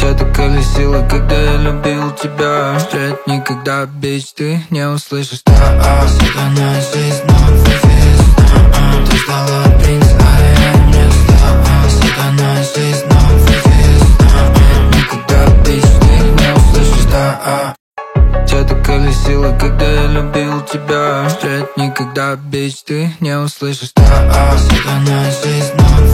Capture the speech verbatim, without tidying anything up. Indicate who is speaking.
Speaker 1: Тебя так колесило, когда я любил тебя. Вряд никогда, бич, ты не услышишь. Да, сатана жизнь, но вывез. Ты ждала принца, а я не ждала. Сатана жизнь, но вывез. Вряд никогда, бич, ты не услышишь. Да, тебя так колесило, когда я любил тебя. Вряд никогда, бич, ты не услышишь. Да, сатана жизнь, но